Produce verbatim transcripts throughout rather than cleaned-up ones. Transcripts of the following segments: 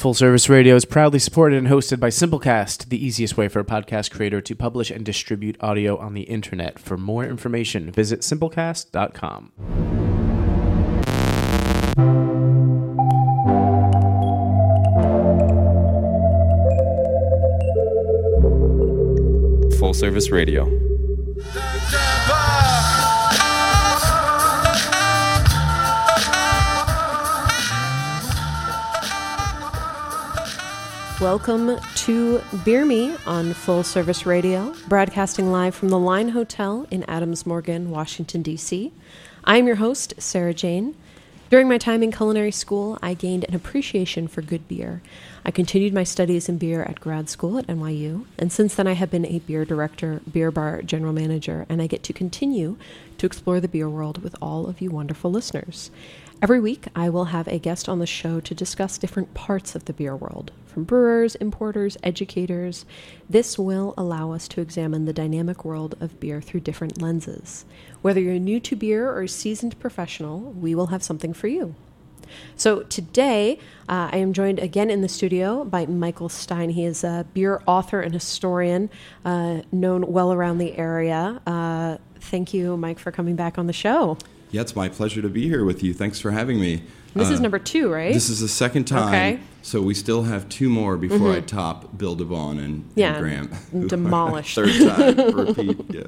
Full Service Radio is proudly supported and hosted by Simplecast, the easiest way for a podcast creator to publish and distribute audio on the internet. For more information, visit simplecast dot com. Full Service Radio. Welcome to Beer Me on Full Service Radio, broadcasting live from the Line Hotel in Adams Morgan, Washington, D C I'm your host, Sarah Jane. During my time in culinary school, I gained an appreciation for good beer. I continued my studies in beer at grad school at N Y U, and since then I have been a beer director, beer bar general manager, and I get to continue to explore the beer world with all of you wonderful listeners. Every week, I will have a guest on the show to discuss different parts of the beer world, from brewers, importers, educators. This will allow us to examine the dynamic world of beer through different lenses. Whether you're new to beer or a seasoned professional, we will have something for you. So today, uh, I am joined again in the studio by Michael Stein. He is a beer author and historian, uh, known well around the area. Uh, thank you, Mike, for coming back on the show. Yeah, it's my pleasure to be here with you. Thanks for having me. This uh, is number two, right? This is the second time. Okay. So we still have two more before mm-hmm. I top Bill Devon and, yeah, and Graham. Demolish. Third time, repeat, yeah.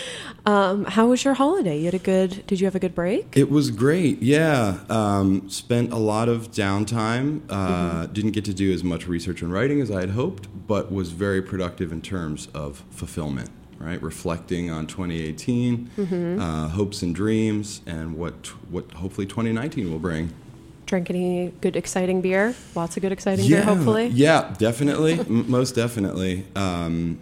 Um, how was your holiday? You had a good, did you have a good break? It was great, yeah. Um, spent a lot of downtime. Uh, mm-hmm. Didn't get to do as much research and writing as I had hoped, but was very productive in terms of fulfillment. Right, reflecting on twenty eighteen, mm-hmm. uh, hopes and dreams, and what what hopefully twenty nineteen will bring. Drank any good, exciting beer? Lots of good, exciting yeah, beer, hopefully? Yeah, definitely. M- most definitely. Um,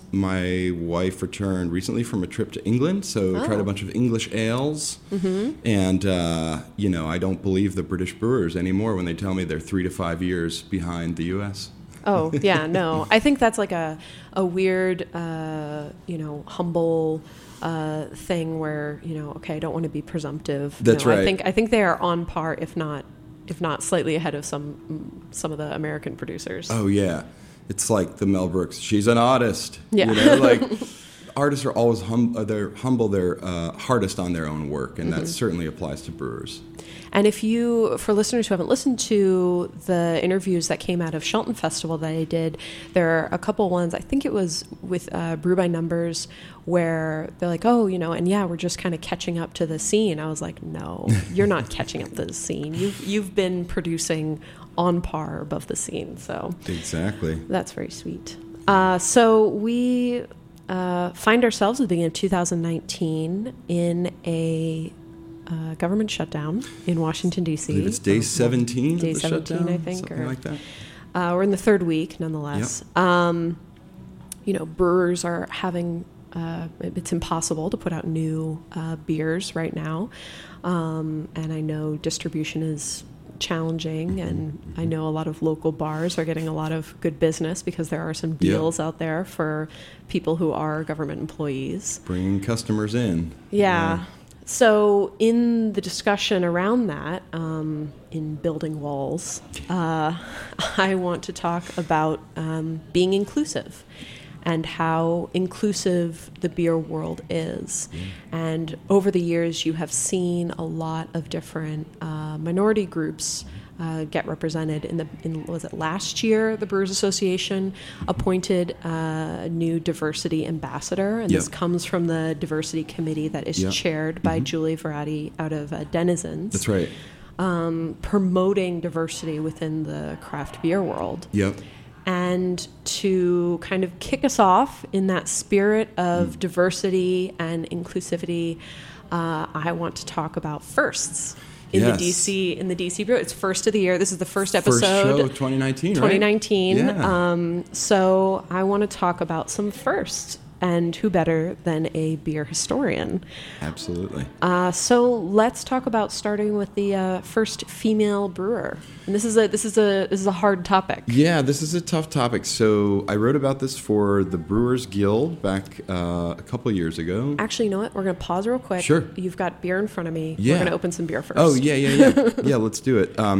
my wife returned recently from a trip to England, so oh. tried a bunch of English ales. Mm-hmm. And, uh, you know, I don't believe the British brewers anymore when they tell me they're three to five years behind the U S Oh, yeah, no. I think that's like a, a weird, uh, you know, humble uh, thing where, you know, okay, I don't want to be presumptive. That's no, right. I think I think they are on par, if not if not slightly ahead of some some of the American producers. Oh, yeah. It's like the Mel Brooks, she's an artist. Yeah. You know, like artists are always hum- they're humble, they're uh, hardest on their own work, and mm-hmm. that certainly applies to brewers. And if you, for listeners who haven't listened to the interviews that came out of Shelton Festival that I did, there are a couple ones, I think it was with uh, Brew by Numbers, where they're like, oh, you know, and yeah, we're just kind of catching up to the scene. I was like, no, you're not catching up to the scene. You've, you've been producing on par above the scene. So exactly. That's very sweet. Uh, so we uh, find ourselves at the beginning of two thousand nineteen in a Uh, government shutdown in Washington, D C I believe it's day seventeen. Day of the seventeen, shutdown, I think, something or like that. Uh, we're in the third week, nonetheless. Yep. Um, you know, brewers are having. Uh, it's impossible to put out new uh, beers right now, um, and I know distribution is challenging, and mm-hmm. I know a lot of local bars are getting a lot of good business because there are some deals yep. out there for people who are government employees, bringing customers in. Yeah. yeah. So in the discussion around that, um, in building walls, uh, I want to talk about um, being inclusive and how inclusive the beer world is. Mm. And over the years, you have seen a lot of different uh, minority groups Uh, get represented in the in was it last year the Brewers Association appointed uh, a new diversity ambassador, and yep. this comes from the diversity committee that is yep. chaired by mm-hmm. Julie Verratti out of uh, Denizens. That's right. Um, promoting diversity within the craft beer world. Yep. And to kind of kick us off in that spirit of mm. diversity and inclusivity, uh, I want to talk about firsts. In yes. the D C, in the D C Brew, it's first of the year. This is the first episode. First show of twenty nineteen, right? twenty nineteen. Yeah. Um, so I want to talk about some firsts, and who better than a beer historian? Absolutely. Uh, so let's talk about starting with the uh, first female brewer. And this is a this is a this is a hard topic. Yeah, this is a tough topic. So I wrote about this for the Brewers Guild back uh, a couple years ago. Actually, you know what? We're going to pause real quick. Sure. You've got beer in front of me. Yeah. We're going to open some beer first. Oh, yeah, yeah, yeah. yeah, let's do it. Um,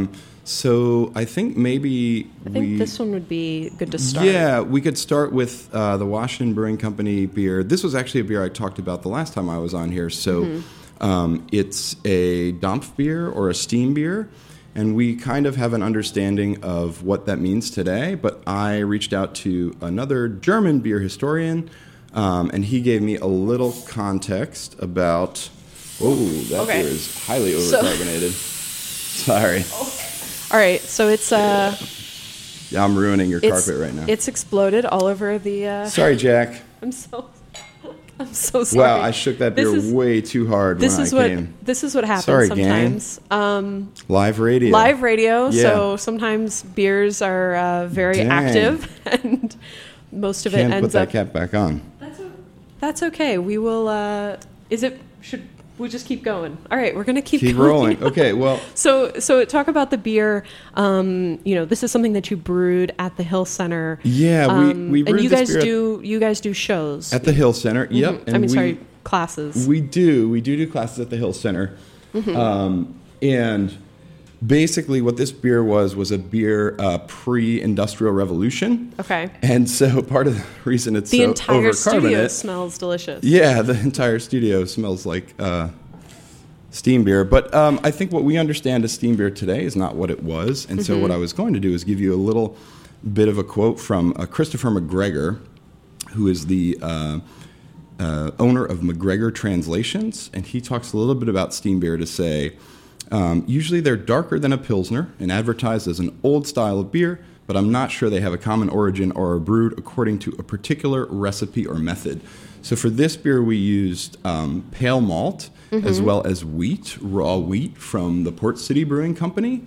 So I think maybe I think we, this one would be good to start. Yeah, we could start with uh, the Washington Brewing Company beer. This was actually a beer I talked about the last time I was on here. So mm-hmm. um, it's a Dampf beer or a steam beer, and we kind of have an understanding of what that means today. But I reached out to another German beer historian, um, and he gave me a little context about. Oh, that okay. beer is highly overcarbonated. So, Sorry. Oh. All right, so it's uh, yeah, I'm ruining your carpet right now. It's exploded all over the. Uh, sorry, Jack. I'm so, I'm so sorry. Wow, I shook that beer is, way too hard this when is I what, came. This is what happens sorry, sometimes. Um, live radio. Live radio. Yeah. So sometimes beers are uh, very Dang. active, and most of Can't it ends put that up. cap back on. That's o- that's okay. We will. Uh, is it should. We'll just keep going. All right, we're going to keep, keep going. rolling. Okay, well. so, so talk about the beer. Um, you know, this is something that you brewed at the Hill Center. Yeah, we um, we brewed and you this guys beer do you guys do shows at the Hill Center. Mm-hmm. Yep. I mean, we, sorry, classes. We do. We do do classes at the Hill Center, mm-hmm. um, and basically, what this beer was was a beer uh, pre-industrial revolution. Okay. And so part of the reason it's the so entire studio overcarbonate- smells delicious. Yeah, the entire studio smells like uh, steam beer. But um, I think what we understand as steam beer today is not what it was. And mm-hmm. so what I was going to do is give you a little bit of a quote from uh, Christopher McGregor, who is the uh, uh, owner of McGregor Translations. And he talks a little bit about steam beer to say, um, usually they're darker than a Pilsner and advertised as an old style of beer, but I'm not sure they have a common origin or are brewed according to a particular recipe or method. So for this beer, we used um, pale malt mm-hmm. as well as wheat, raw wheat from the Port City Brewing Company.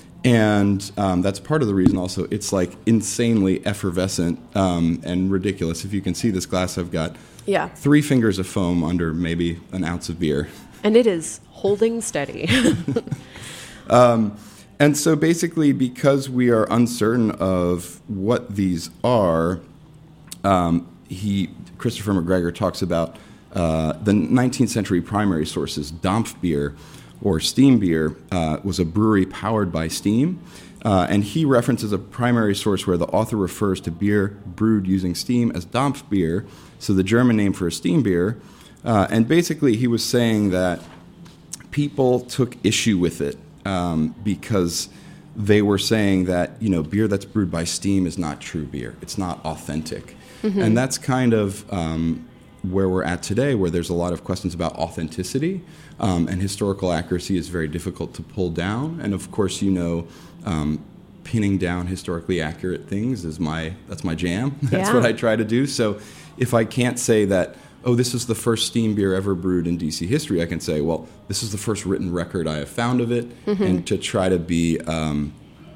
And um, that's part of the reason also it's like insanely effervescent um, and ridiculous. If you can see this glass, I've got yeah. three fingers of foam under maybe an ounce of beer. And it is holding steady. um, and so basically, because we are uncertain of what these are, um, he Christopher McGregor talks about uh, the nineteenth century primary sources. Dampf beer, or steam beer, uh, was a brewery powered by steam. Uh, and he references a primary source where the author refers to beer brewed using steam as Dampf beer, so the German name for a steam beer. Uh, and basically, he was saying that people took issue with it um, because they were saying that, you know, beer that's brewed by steam is not true beer. It's not authentic. Mm-hmm. And that's kind of um, where we're at today, where there's a lot of questions about authenticity, um, and historical accuracy is very difficult to pull down. And of course, you know, um, pinning down historically accurate things is my that's my jam. That's yeah. what I try to do. So if I can't say that, oh, this is the first steam beer ever brewed in D C history, I can say, well, this is the first written record I have found of it, mm-hmm. and to try to be um,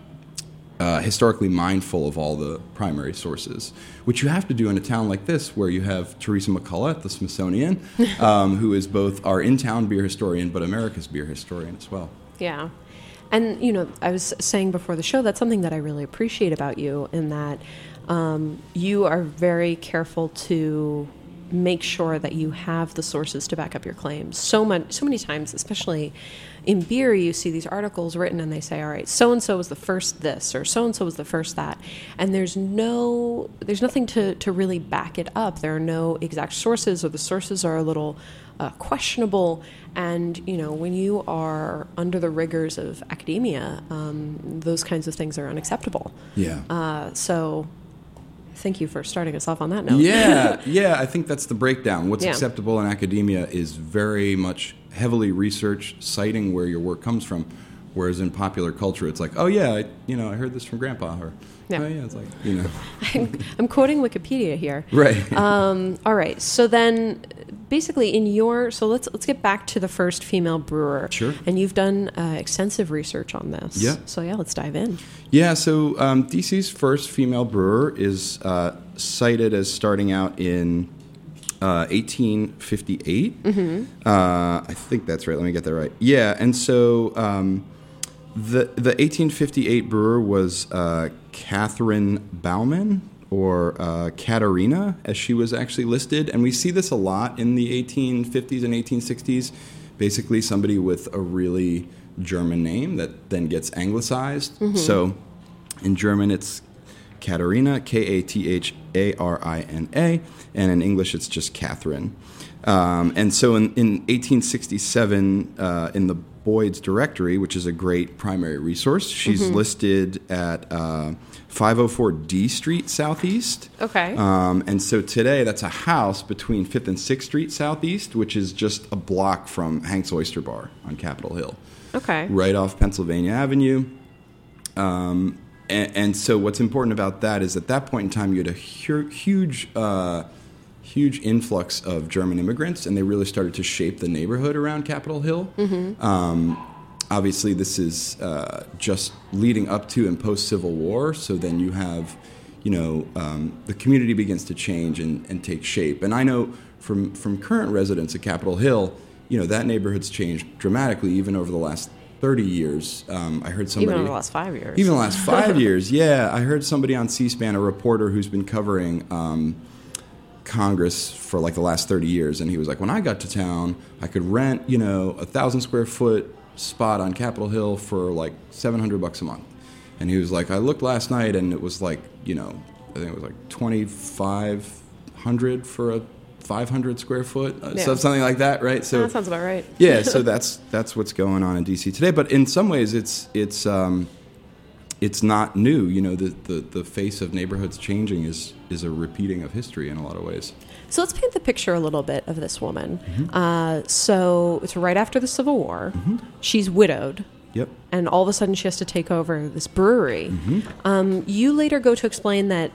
uh, historically mindful of all the primary sources, which you have to do in a town like this, where you have Teresa McCullough at the Smithsonian, um, who is both our in-town beer historian, but America's beer historian as well. Yeah. And, you know, I was saying before the show, that's something that I really appreciate about you, in that um, you are very careful to make sure that you have the sources to back up your claims. So much, so many times, especially in beer, you see these articles written and they say, all right, so-and-so was the first this, or so-and-so was the first that. And there's no, there's nothing to, to really back it up. There are no exact sources, or the sources are a little uh, questionable. And, you know, when you are under the rigors of academia, um, those kinds of things are unacceptable. Yeah. Uh, so... Thank you for starting us off on that note. Yeah, yeah, I think that's the breakdown. What's yeah. acceptable in academia is very much heavily researched, citing where your work comes from, whereas in popular culture, it's like, oh yeah, I, you know, I heard this from Grandpa, or yeah. oh yeah, it's like, you know. I'm, I'm quoting Wikipedia here. Right. Um, all right, so then, basically, in your so let's let's get back to the first female brewer. Sure. And you've done uh, extensive research on this. Yeah. So yeah, let's dive in. Yeah, so um, D C's first female brewer is uh, cited as starting out in uh, eighteen fifty-eight. Mm-hmm. Uh, I think that's right. Let me get that right. Yeah, and so um, the the eighteen fifty-eight brewer was uh, Catherine Baumann, or uh, Katerina, as she was actually listed. And we see this a lot in the eighteen fifties and eighteen sixties. Basically, somebody with a really German name that then gets anglicized. Mm-hmm. So in German, it's Katharina, K A T H A R I N A, and in English, it's just Catherine. Um, and so in, in eighteen sixty-seven, uh, in the Boyd's Directory, which is a great primary resource, she's mm-hmm. listed at uh, five oh four D Street Southeast. Okay. Um, and so today, that's a house between fifth and sixth Street Southeast, which is just a block from Hank's Oyster Bar on Capitol Hill. Okay. Right off Pennsylvania Avenue. Um, and, and so what's important about that is at that point in time, you had a hu- huge... Uh, huge influx of German immigrants, and they really started to shape the neighborhood around Capitol Hill. Mm-hmm. Um, obviously, this is uh, just leading up to and post-Civil War, so then you have, you know, um, the community begins to change and, and take shape. And I know from, from current residents at Capitol Hill, you know, that neighborhood's changed dramatically even over the last thirty years. Um, I heard somebody... Even over the last five years. Even the last five years, yeah. I heard somebody on C-SPAN, a reporter who's been covering... Um, Congress for like the last thirty years, and he was like, when I got to town, I could rent, you know, a thousand square foot spot on Capitol Hill for like seven hundred bucks a month. And he was like, I looked last night and it was like, you know, I think it was like twenty-five hundred for a five hundred square foot, yeah. so something like that, right? So that sounds about right. yeah, so that's that's what's going on in D C today. But in some ways, it's it's um, it's not new. You know, the, the, the face of neighborhoods changing is is a repeating of history in a lot of ways. So let's paint the picture a little bit of this woman. Mm-hmm. Uh, so it's right after the Civil War. Mm-hmm. She's widowed. Yep. And all of a sudden she has to take over this brewery. Mm-hmm. Um, you later go to explain that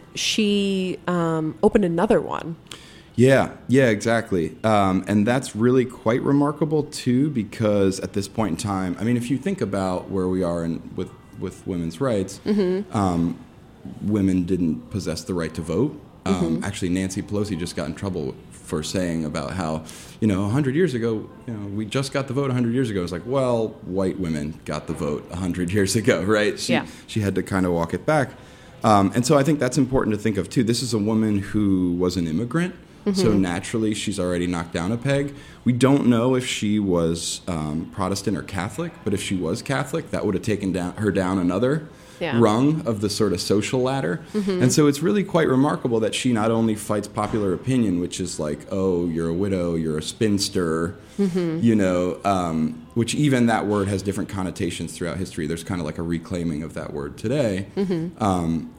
she um, opened another one. Yeah, yeah, exactly. Um, and that's really quite remarkable, too, because at this point in time, I mean, if you think about where we are in, with, with women's rights, mm-hmm. um, women didn't possess the right to vote. Um, mm-hmm. Actually, Nancy Pelosi just got in trouble for saying about how, you know, one hundred years ago, you know, we just got the vote one hundred years ago. It's like, well, white women got the vote one hundred years ago, right? She, yeah. she had to kind of walk it back. Um, and so I think that's important to think of, too. This is a woman who was an immigrant. Mm-hmm. So naturally, she's already knocked down a peg. We don't know if she was um, Protestant or Catholic, but if she was Catholic, that would have taken down, her down another yeah. rung of the sort of social ladder. Mm-hmm. And so it's really quite remarkable that she not only fights popular opinion, which is like, oh, you're a widow, you're a spinster, mm-hmm. you know, um, which even that word has different connotations throughout history. There's kind of like a reclaiming of that word today. Mm-hmm. Um,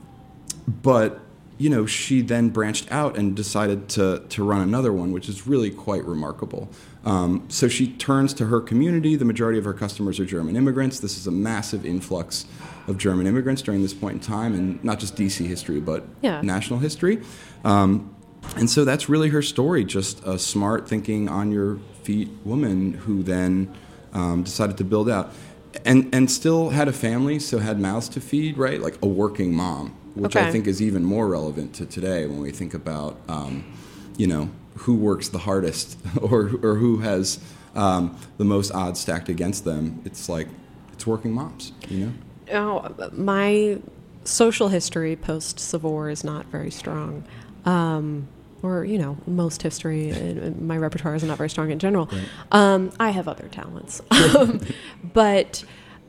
but... you know, she then branched out and decided to to run another one, which is really quite remarkable. Um, so she turns to her community. The majority of her customers are German immigrants. This is a massive influx of German immigrants during this point in time, and not just D C history, but yeah. national history. Um, and so that's really her story, just a smart, thinking, on-your-feet woman who then um, decided to build out. And, and still had a family, so had mouths to feed, right? Like a working mom. Which okay. I think is even more relevant to today when we think about, um, you know, who works the hardest or or who has um, the most odds stacked against them. It's like, it's working moms, you know? Oh, my social history post-Civil War is not very strong. Um, or, you know, most history, in my repertoire is not very strong in general. Right. Um, I have other talents. um, but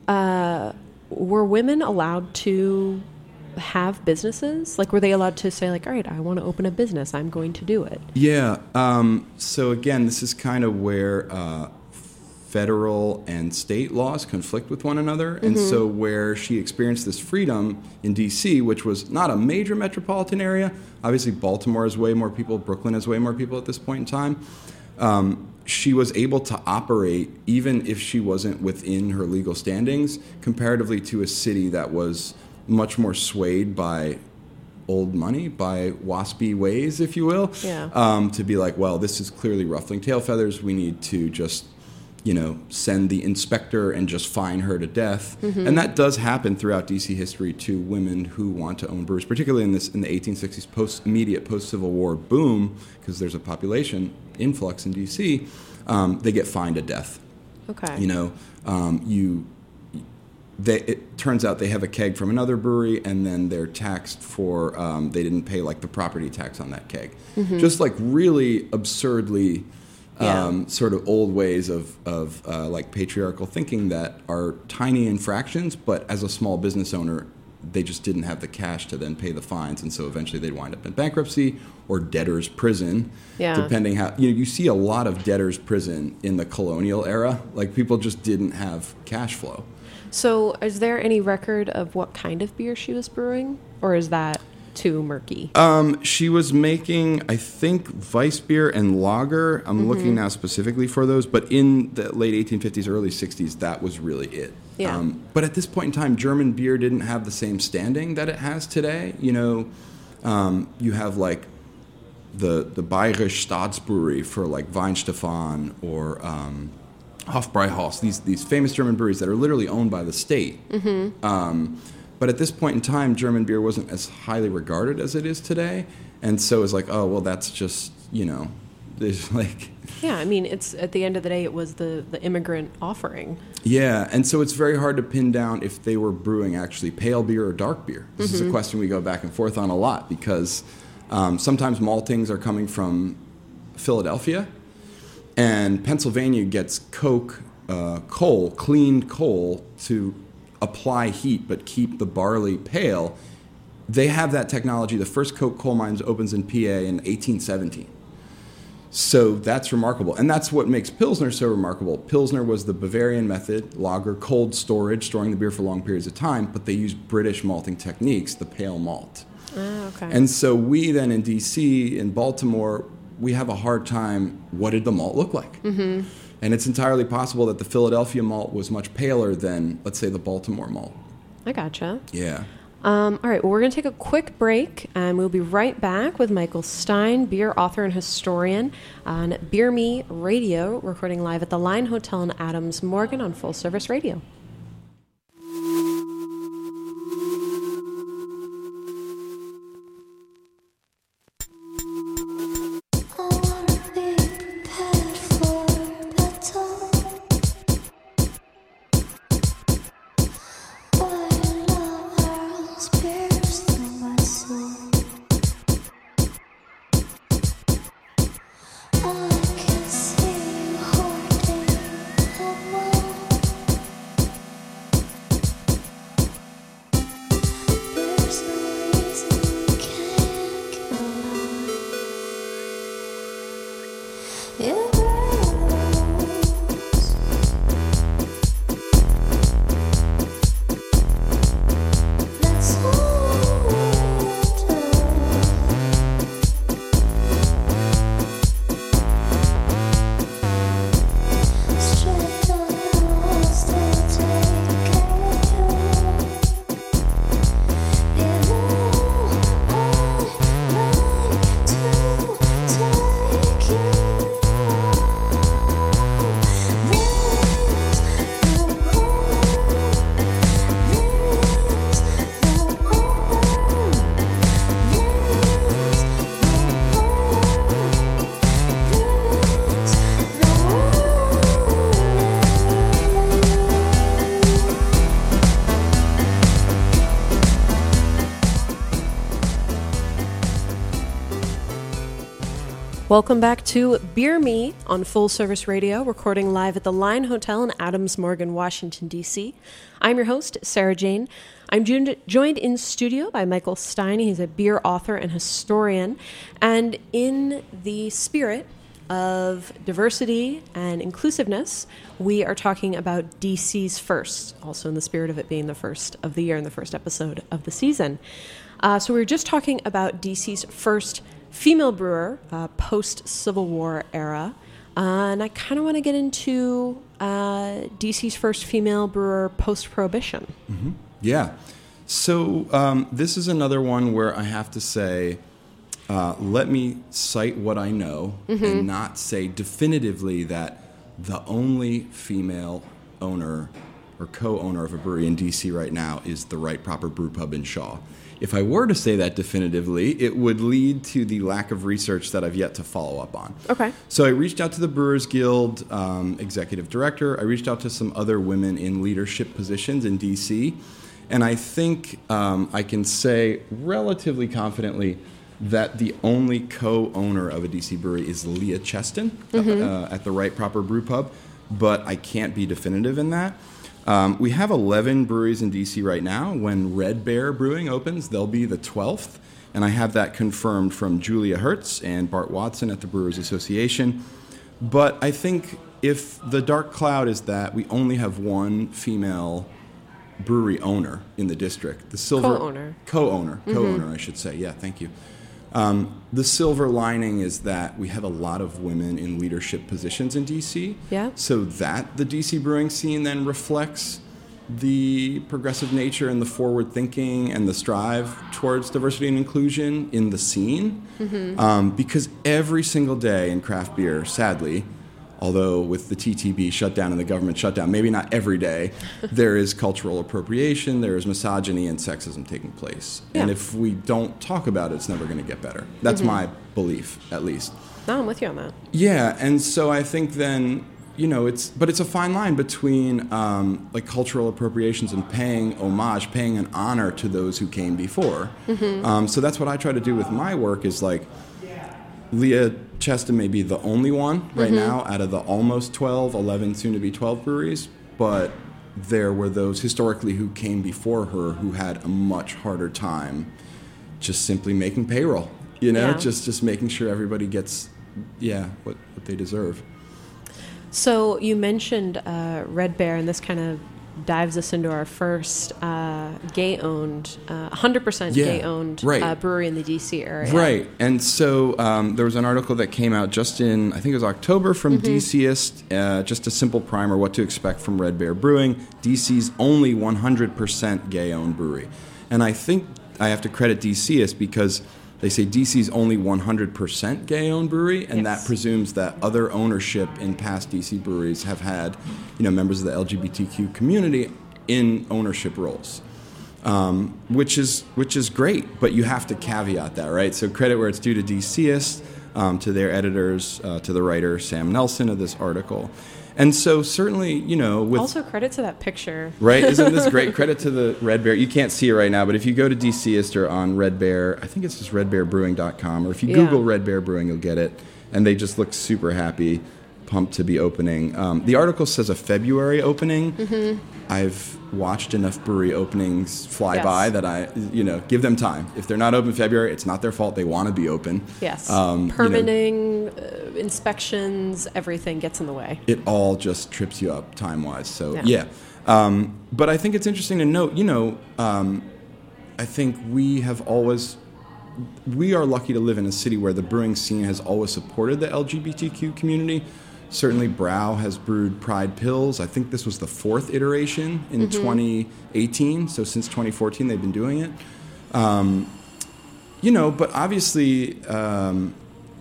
uh, were women allowed to... have businesses? Like, were they allowed to say, like, all right, I want to open a business, I'm going to do it? Yeah. Um, so again, this is kind of where uh, federal and state laws conflict with one another. Mm-hmm. And so where she experienced this freedom in D C, which was not a major metropolitan area, obviously Baltimore has way more people, Brooklyn has way more people at this point in time, um, she was able to operate even if she wasn't within her legal standings, comparatively to a city that was much more swayed by old money, by waspy ways, if you will, yeah. um, to be like, well, this is clearly ruffling tail feathers. We need to just, you know, send the inspector and just fine her to death. Mm-hmm. And that does happen throughout D C history to women who want to own breweries, particularly in this in the eighteen sixties post immediate post-Civil War boom, because there's a population influx in D C. Um, they get fined to death. Okay. You know, um, you. They, it turns out they have a keg from another brewery, and then they're taxed for um, they didn't pay like the property tax on that keg. Mm-hmm. Just like really absurdly Yeah. Um, sort of old ways of, of uh, like patriarchal thinking that are tiny infractions, but as a small business owner, they just didn't have the cash to then pay the fines, and so eventually they'd wind up in bankruptcy or debtor's prison, Yeah. depending how, you know, you see a lot of debtor's prison in the colonial era. Like, people just didn't have cash flow. So, is there any record of what kind of beer she was brewing, or is that too murky? Um, she was making, I think, Weiss beer and lager. I'm Mm-hmm. looking now specifically for those, but in the late eighteen fifties, early sixties, that was really it. Yeah. Um, but at this point in time, German beer didn't have the same standing that it has today. You know, um, you have like the the Bayerische Staatsbrewery for like Weinstefan or um, Hofbräuhaus, these these famous German breweries that are literally owned by the state. Mm-hmm. Um, but at this point in time, German beer wasn't as highly regarded as it is today, and so it's like, oh well, that's just, you know, there's like. Yeah, I mean, it's at the end of the day, it was the, the immigrant offering. Yeah, and so it's very hard to pin down if they were brewing actually pale beer or dark beer. This Mm-hmm. is a question we go back and forth on a lot, because um, sometimes maltings are coming from Philadelphia, and Pennsylvania gets coke, uh, coal, cleaned coal, to apply heat but keep the barley pale. They have that technology. The first coke coal mines opens in P A in eighteen seventeen. So that's remarkable. And that's what makes Pilsner so remarkable. Pilsner was the Bavarian method, lager, cold storage, storing the beer for long periods of time, but they used British malting techniques, the pale malt. Ah, okay. And so we then in D C, in Baltimore, we have a hard time, what did the malt look like? Mm-hmm. And it's entirely possible that the Philadelphia malt was much paler than, let's say, the Baltimore malt. I gotcha. Yeah. Um, all right, well, we're going to take a quick break, and we'll be right back with Michael Stein, beer author and historian, on Beer Me Radio, recording live at the Line Hotel in Adams Morgan on Full Service Radio. Welcome back to Beer Me on Full Service Radio, recording live at the Line Hotel in Adams Morgan, Washington, D C. I'm your host, Sarah Jane. I'm joined in studio by Michael Stein. He's a beer author and historian. And in the spirit of diversity and inclusiveness, we are talking about D C's first, also in the spirit of it being the first of the year and the first episode of the season. Uh, so we were just talking about D C's first female brewer, uh, post-Civil War era. Uh, and I kind of want to get into uh, D C's first female brewer post-Prohibition. Mm-hmm. Yeah. So um, this is another one where I have to say, uh, let me cite what I know mm-hmm. and not say definitively that the only female owner or co-owner of a brewery in D C right now is the Right Proper Brew Pub in Shaw. If I were to say that definitively, it would lead to the lack of research that I've yet to follow up on. Okay. So I reached out to the Brewers Guild um, executive director. I reached out to some other women in leadership positions in D C. And I think um, I can say relatively confidently that the only co-owner of a D C brewery is Leah Cheston mm-hmm. uh, at the Right Proper Brew Pub, but I can't be definitive in that. Um, we have eleven breweries in D C right now. When Red Bear Brewing opens, they'll be the twelfth, and I have that confirmed from Julia Hertz and Bart Watson at the Brewers Association. But I think if the dark cloud is that we only have one female brewery owner in the district, the silver co-owner, co-owner, mm-hmm. co-owner, I should say. Yeah, thank you. Um, the silver lining is that we have a lot of women in leadership positions in D C. Yeah. So that the D C brewing scene then reflects the progressive nature and the forward thinking and the strive towards diversity and inclusion in the scene. Mm-hmm. Um, because every single day in craft beer, sadly, although with the T T B shutdown and the government shutdown, maybe not every day, there is cultural appropriation, there is misogyny and sexism taking place. Yeah. And if we don't talk about it, it's never going to get better. That's mm-hmm. my belief, at least. No, I'm with you on that. Yeah, and so I think then, you know, it's, but it's a fine line between um, like cultural appropriations and paying homage, paying an honor to those who came before. Mm-hmm. Um, so that's what I try to do with my work is like, Leah Cheston may be the only one right mm-hmm. now out of the almost twelve, eleven, soon to be twelve breweries, but there were those historically who came before her who had a much harder time just simply making payroll, you know, yeah. just just making sure everybody gets, yeah, what, what they deserve. So you mentioned uh, Red Bear, and this kind of dives us into our first uh, gay-owned, uh, one hundred percent yeah, gay-owned right. uh, brewery in the D C area. Right. And so um, there was an article that came out just in, I think it was October, from mm-hmm. DCist, uh, just a simple primer, what to expect from Red Bear Brewing, D C's only one hundred percent gay-owned brewery. And I think I have to credit DCist because they say D C's only one hundred percent gay-owned brewery, and yes. that presumes that other ownership in past D C breweries have had, you know, members of the L G B T Q community in ownership roles, um, which is which is great. But you have to caveat that, right? So credit where it's due to DCist, um, to their editors, uh, to the writer Sam Nelson of this article. And so certainly, you know, with... Also credit to that picture. Right? Isn't this great? Credit to the Red Bear. You can't see it right now, but if you go to DCist or on Red Bear, I think it's just red bear brewing dot com, or if you yeah. Google Red Bear Brewing, you'll get it. And they just look super happy, pumped to be opening. Um, the article says a February opening. Mm-hmm. I've watched enough brewery openings fly yes. by that I, you know, give them time. If they're not open February, it's not their fault. They want to be open. Yes. Um, Permitting, you know, uh, inspections, everything gets in the way. It all just trips you up time-wise. So, yeah. yeah. Um, but I think it's interesting to note, you know, um, I think we have always, we are lucky to live in a city where the brewing scene has always supported the L G B T Q community. Certainly, Brau has brewed Pride Pills. I think this was the fourth iteration in mm-hmm. twenty eighteen. So since twenty fourteen, they've been doing it. Um, you know, but obviously, um,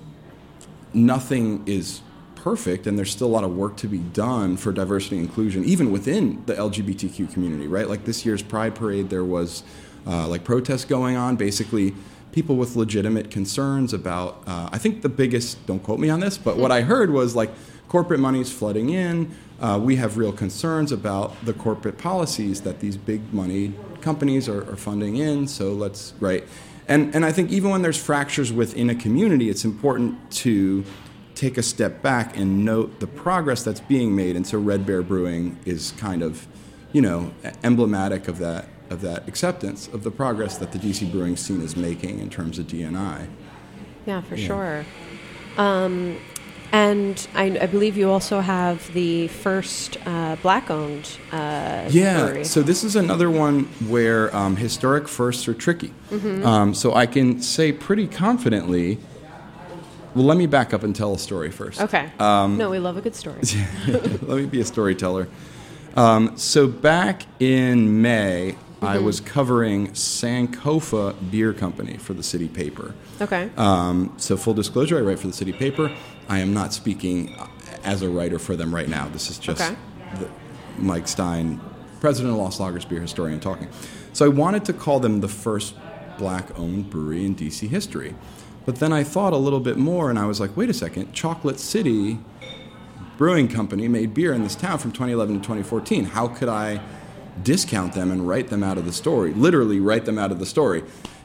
nothing is perfect, and there's still a lot of work to be done for diversity and inclusion, even within the L G B T Q community, right? Like this year's Pride Parade, there was uh, like protests going on, basically people with legitimate concerns about, uh, I think the biggest, don't quote me on this, but what I heard was like, corporate money is flooding in. Uh, we have real concerns about the corporate policies that these big money companies are, are funding in. So let's, right. And, and I think even when there's fractures within a community, it's important to take a step back and note the progress that's being made. And so Red Bear Brewing is kind of, you know, emblematic of that, of that acceptance of the progress that the D C brewing scene is making in terms of D and I. Yeah, for yeah. sure. Um, And I, I believe you also have the first uh, black-owned uh, yeah, brewery. So this is another one where um, historic firsts are tricky. Mm-hmm. Um, so I can say pretty confidently, well, let me back up and tell a story first. Okay. Um, no, we love a good story. Let me be a storyteller. Um, so back in May, mm-hmm. I was covering Sankofa Beer Company for the City Paper. Okay. Um, so full disclosure, I write for the City Paper. I am not speaking as a writer for them right now. This is just okay. the, Mike Stein, president of Lost Lagers beer historian, talking. So I wanted to call them the first black-owned brewery in D C history. But then I thought a little bit more, and I was like, wait a second, Chocolate City Brewing Company made beer in this town from twenty eleven to twenty fourteen. How could I discount them and write them out of the story, literally write them out of the story?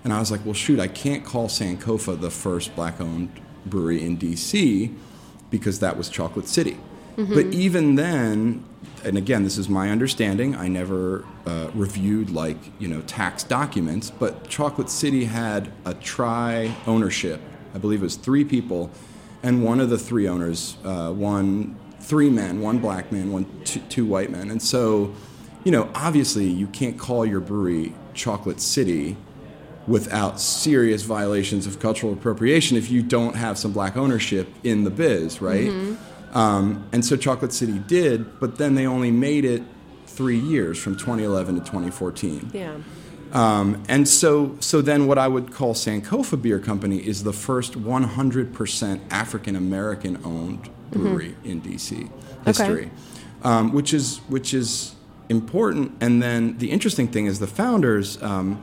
And I was like, well, shoot, I can't call Sankofa the first black-owned brewery in D C because that was Chocolate City. Mm-hmm. But even then, and again, this is my understanding, I never uh, reviewed like, you know, tax documents, but Chocolate City had a tri-ownership. I believe it was three people, and one of the three owners, uh, one, three men, one black man, one, two, two white men. And so, you know, obviously you can't call your brewery Chocolate City without serious violations of cultural appropriation if you don't have some black ownership in the biz, right? Mm-hmm. Um, and so Chocolate City did, but then they only made it three years, from twenty eleven to twenty fourteen. Yeah. Um, and so so then what I would call Sankofa Beer Company is the first one hundred percent African-American owned brewery mm-hmm. in D C history, okay. um, which is which is important. And then the interesting thing is the founders, um,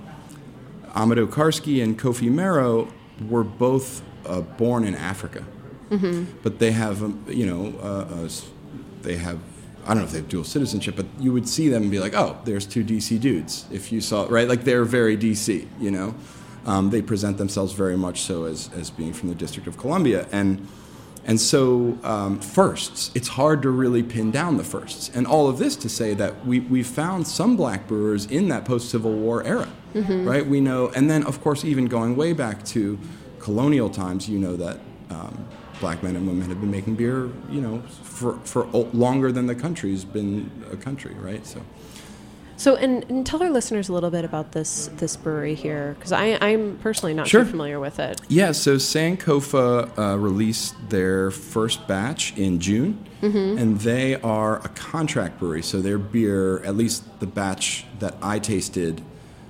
Amadou Karski and Kofi Mero, were both uh, born in Africa, mm-hmm. but they have, um, you know, uh, uh, they have, I don't know if they have dual citizenship, but you would see them and be like, oh, there's two D C dudes. If you saw, right, like they're very D C, you know. Um, they present themselves very much so as as being from the District of Columbia, and and so um, firsts. It's hard to really pin down the firsts, and all of this to say that we we found some black brewers in that post-Civil War era, mm-hmm. right? We know, and then of course even going way back to colonial times, you know that um, black men and women have been making beer, you know, for for longer than the country's been a country, right? So. So, and, and tell our listeners a little bit about this this brewery here, because I'm personally not sure. too familiar with it. Yeah, so Sankofa uh, released their first batch in June, mm-hmm. and they are a contract brewery. So their beer, at least the batch that I tasted,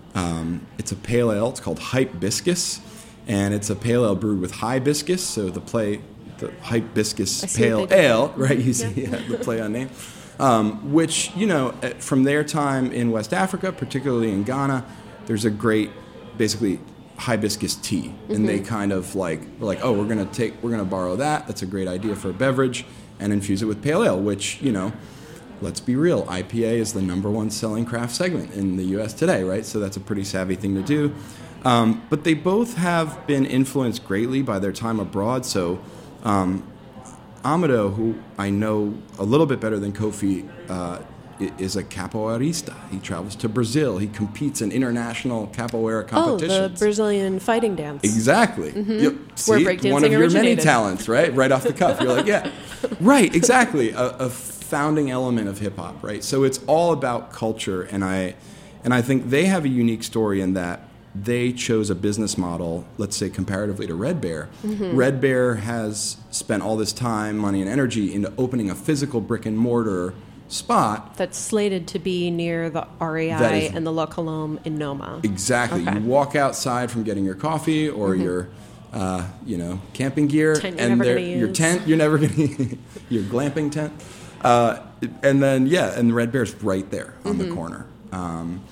um, it's a pale ale. It's called Hibiscus, and it's a pale ale brewed with hibiscus. So the play, the Hibiscus pale ale, right? You see yeah. Yeah, the play on name. Um, which, you know, from their time in West Africa, particularly in Ghana, there's a great, basically, hibiscus tea. Mm-hmm. And they kind of like, were like, oh, we're going to take, we're going to borrow that. That's a great idea for a beverage, and infuse it with pale ale, which, you know, let's be real. I P A is the number one selling craft segment in the U S today, right? So that's a pretty savvy thing to do. Um, but they both have been influenced greatly by their time abroad. So, um, Amadou, who I know a little bit better than Kofi, uh, is a capoeirista. He travels to Brazil. He competes in international capoeira competitions. Oh, the Brazilian fighting dance. Exactly. Mm-hmm. Yep. See, where breakdancing one of your originated. many talents, right? Right off the cuff. You're like, yeah. Right, exactly. A, a founding element of hip-hop, right? So it's all about culture, and I, and I think they have a unique story in that they chose a business model, let's say comparatively to Red Bear. Mm-hmm. Red Bear has spent all this time, money, and energy into opening a physical brick and mortar spot. That's slated to be near the R E I is, and the La Colombe in Noma. Exactly. Okay. You walk outside from getting your coffee or mm-hmm. your, uh, you know, camping gear, tent you're and never your use. tent you're never going to your glamping tent, uh, and then yeah, and Red Bear's right there on mm-hmm. the corner, um,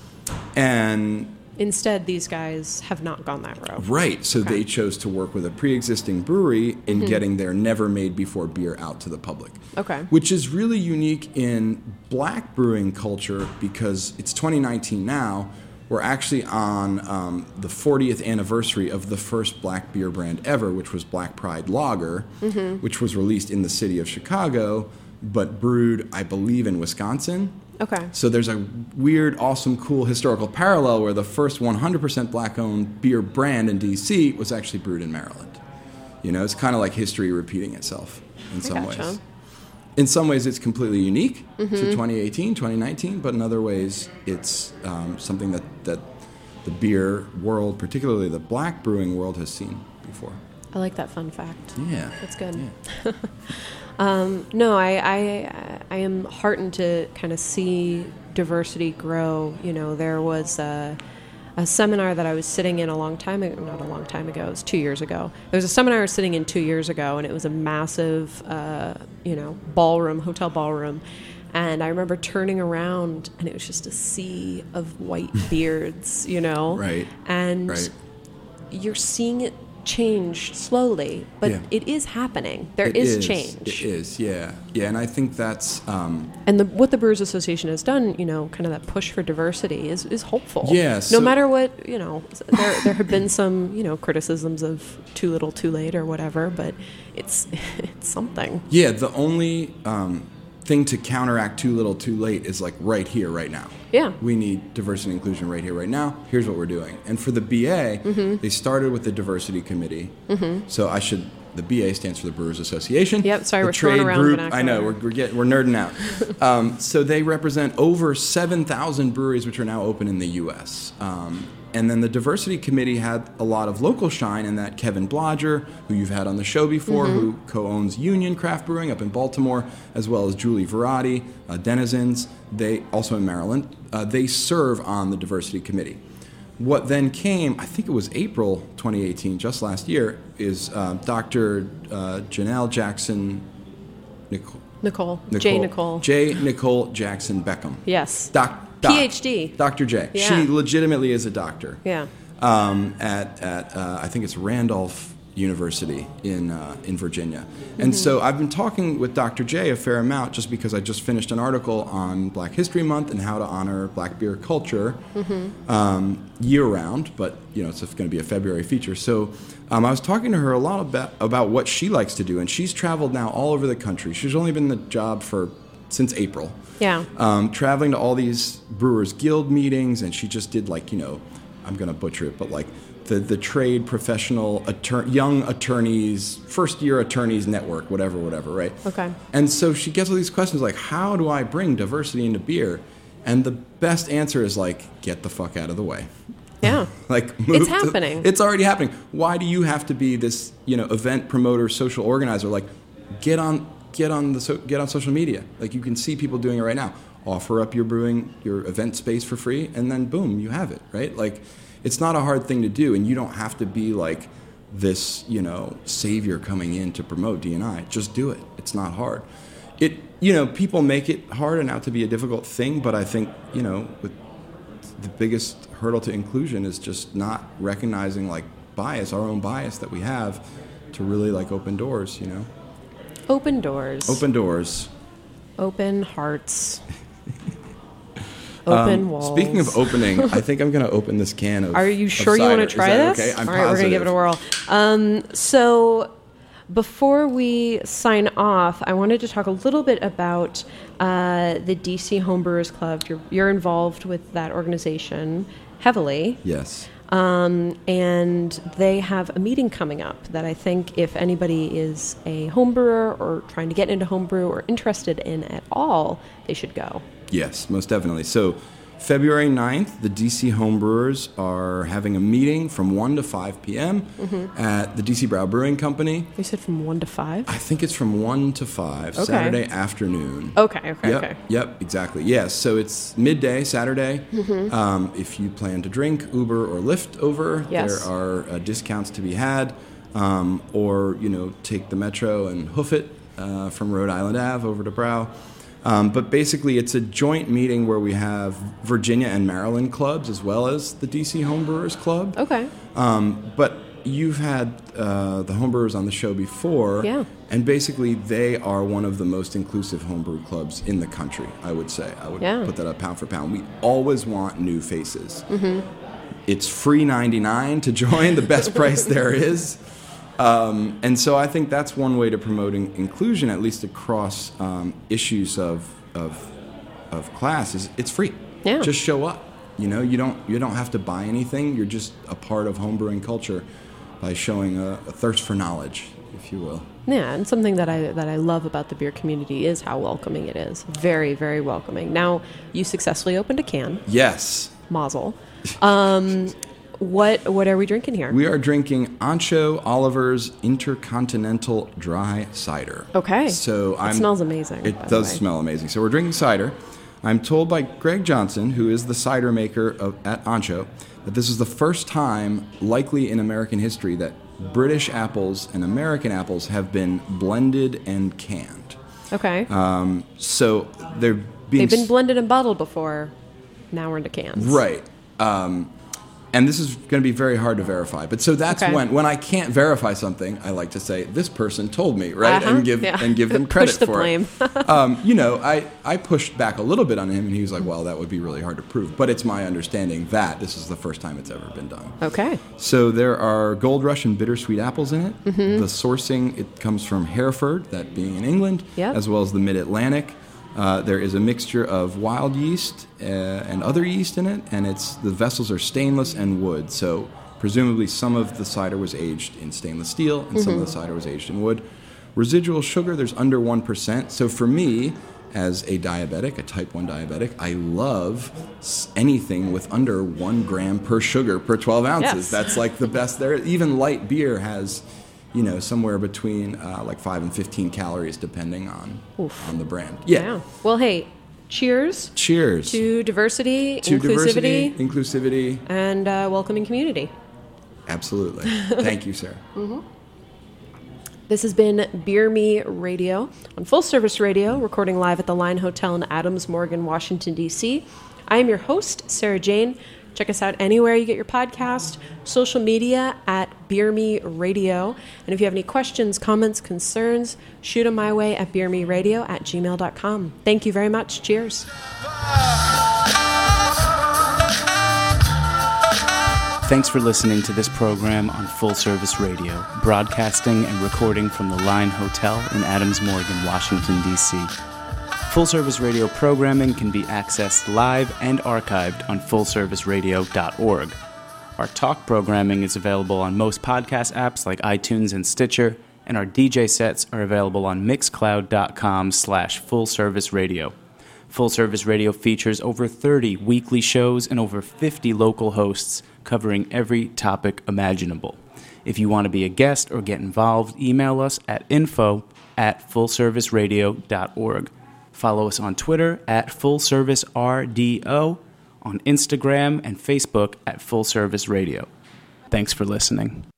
and. Instead, these guys have not gone that route. Right. So okay. they chose to work with a pre-existing brewery in mm-hmm. getting their never-made-before beer out to the public. Okay. Which is really unique in black brewing culture because it's twenty nineteen now. We're actually on um, the fortieth anniversary of the first black beer brand ever, which was Black Pride Lager, mm-hmm. which was released in the city of Chicago, but brewed, I believe, in Wisconsin. Okay. So there's a weird, awesome, cool historical parallel where the first one hundred percent black-owned beer brand in D C was actually brewed in Maryland. You know, it's kind of like history repeating itself in I some gotcha. ways. In some ways, it's completely unique mm-hmm. to twenty eighteen, twenty nineteen, but in other ways, it's um, something that, that the beer world, particularly the black brewing world, has seen before. I like that fun fact. Yeah. That's good. Yeah. Um, no, I, I I am heartened to kind of see diversity grow. You know, there was a, a seminar that I was sitting in a long time ago, not a long time ago, it was two years ago. There was a seminar I was sitting in two years ago, and it was a massive, uh, you know, ballroom, hotel ballroom. And I remember turning around, and it was just a sea of white beards, you know? Right. And right. you're seeing it changed slowly, but Yeah. it is happening. There It is, change. It is, yeah. Yeah, and I think that's... Um, And the, what the Brewers Association has done, you know, kind of that push for diversity is, is hopeful. Yeah, No so- matter what, you know, there there have been some, you know, criticisms of too little, too late, or whatever, but it's it's something. yeah, the only um, thing to counteract too little, too late is like right here, right now. Yeah. We need diversity and inclusion right here, right now. Here's what we're doing. And for the B A, Mm-hmm. they started with the diversity committee. Mm-hmm. So I should... The B A stands for the Brewers Association. Yep, sorry, the we're throwing trade around group. vernacular. I know we're we're, get, we're nerding out. um, so they represent over seven thousand breweries, which are now open in the U S. Um, and then the diversity committee had a lot of local shine in that Kevin Blodger, who you've had on the show before, Mm-hmm. who co-owns Union Craft Brewing up in Baltimore, as well as Julie Verratti, uh, Denizens. They also in Maryland. Uh, they serve on the diversity committee. What then came, I think it was April twenty eighteen, just last year, is uh, Doctor Uh, Janelle Jackson Nicole, Nicole, J. Nicole. J. Nicole Jackson Beckham. Yes. Doc, doc, PhD. Doctor J. Yeah. She legitimately is a doctor. Yeah. Um, at at uh, I think it's Randolph University in uh, in Virginia. And so I've been talking with Doctor J a fair amount just because I just finished an article on Black History Month and how to honor Black beer culture um, year round, but you know it's going to be a February feature. So um, I was talking to her a lot about about what she likes to do, and she's traveled now all over the country. She's only been in the job for since April. Yeah. Um, traveling to all these Brewers Guild meetings, and she just did like you know, I'm going to butcher it, but like. The, the trade professional attor- young attorneys, first year attorneys network, whatever, whatever, right? Okay. And so she gets all these questions like, how do I bring diversity into beer? And the best answer is like, get the fuck out of the way. Yeah. Like, move It's to- happening. it's already happening. Why do you have to be this, you know, event promoter, social organizer? Like, get on, get on the, so, get on social media. Like, you can see people doing it right now. Offer up your brewing, your event space for free, and then boom, you have it, right? Like. It's not a hard thing to do, and you don't have to be like this, you know, savior coming in to promote D and I. Just do it. It's not hard. It, you know, people make it hard and out to be a difficult thing, but I think, you know, with the biggest hurdle to inclusion is just not recognizing like bias, our own bias that we have, to really like open doors, you know. Open doors. Open doors. Open hearts. Open Um, walls. Speaking of opening, I think I'm going to open this can of Are you of sure you want cider. to try Is that this? Okay, I'm All right, we're going to give it a positive. whirl. Um, so before we sign off, I wanted to talk a little bit about uh, the D C Homebrewers Club. You're, you're involved with that organization heavily. Yes. Um, and they have a meeting coming up that I think if anybody is a homebrewer or trying to get into homebrew or interested in at all, they should go. Yes, most definitely. So February ninth, the D C Homebrewers are having a meeting from one to five p.m. Mm-hmm. at the D C Brau Brewing Company. You said from one to five? I think it's from one to five, Okay. Saturday afternoon. Okay, okay, Yep, okay. yep, exactly. Yes, so it's midday Saturday. Mm-hmm. Um, if you plan to drink, Uber or Lyft over, Yes. there are uh, discounts to be had. Um, or, you know, take the metro and hoof it uh, from Rhode Island Avenue over to Brau. Um, but basically, it's a joint meeting where we have Virginia and Maryland clubs as well as the D C Homebrewers Club. Okay. Um, but you've had uh, the homebrewers on the show before. Yeah. And basically, they are one of the most inclusive homebrew clubs in the country, I would say. I would Yeah. put that up pound for pound. We always want new faces. Mm-hmm. It's free ninety-nine to join, the best price there is. Um, and so I think that's one way to promoting inclusion, at least across um, issues of, of of class. Is it's free. Yeah. Just show up. You know, you don't you don't have to buy anything. You're just a part of homebrewing culture by showing a, a thirst for knowledge, if you will. Yeah, and something that I that I love about the beer community is how welcoming it is. Very, very welcoming. Now, you successfully opened a can, Yes. Mazel. Um, what what are we drinking here? We are drinking Ancho Oliver's Intercontinental Dry Cider. Okay. So It I'm, smells amazing, It by the does way. smell amazing. So we're drinking cider. I'm told by Greg Johnson, who is the cider maker of, at Ancho, that this is the first time, likely in American history, that British apples and American apples have been blended and canned. Okay. Um, so they're being They've been blended and bottled before. Now we're into cans. Right. Um, And this is going to be very hard to verify. But so that's Okay. when when I can't verify something, I like to say, this person told me, right? Uh-huh. And give Yeah. and give them credit Push the for blame. it. um, you know, I, I pushed back a little bit on him, and he was like, well, that would be really hard to prove. But it's my understanding that this is the first time it's ever been done. Okay. So there are Gold Rush and bittersweet apples in it. Mm-hmm. The sourcing, it comes from Hereford, that being in England, Yep. as well as the Mid-Atlantic. Uh, there is a mixture of wild yeast uh, and other yeast in it, and it's the vessels are stainless and wood. So presumably some of the cider was aged in stainless steel, and some of the cider was aged in wood. Residual sugar, there's under one percent. So for me, as a diabetic, a type one diabetic, I love s- anything with under one gram per sugar per twelve ounces. Yes. That's like the best there. Even light beer has, you know, somewhere between uh, like five and fifteen calories, depending on Oof. on the brand. Yeah. Yeah. Well, hey, cheers Cheers to diversity, to inclusivity, diversity, inclusivity. and uh, welcoming community. Absolutely. Thank you, Sarah. This has been Beer Me Radio on Full Service Radio, recording live at the Line Hotel in Adams Morgan, Washington, D C. I am your host, Sarah Jane. Check us out anywhere you get your podcast, social media at Beer Me Radio. And if you have any questions, comments, concerns, shoot them my way at beermeradio at gmail dot com. Thank you very much. Cheers. Thanks for listening to this program on Full Service Radio, broadcasting and recording from the Line Hotel in Adams Morgan, Washington, D C. Full Service Radio programming can be accessed live and archived on full service radio dot org. Our talk programming is available on most podcast apps like iTunes and Stitcher, and our D J sets are available on mixcloud dot com slash full service radio. Full Service Radio features over thirty weekly shows and over fifty local hosts covering every topic imaginable. If you want to be a guest or get involved, email us at info at full service radio dot org. Follow us on Twitter at full service R D O, on Instagram and Facebook at Full Service Radio. Thanks for listening.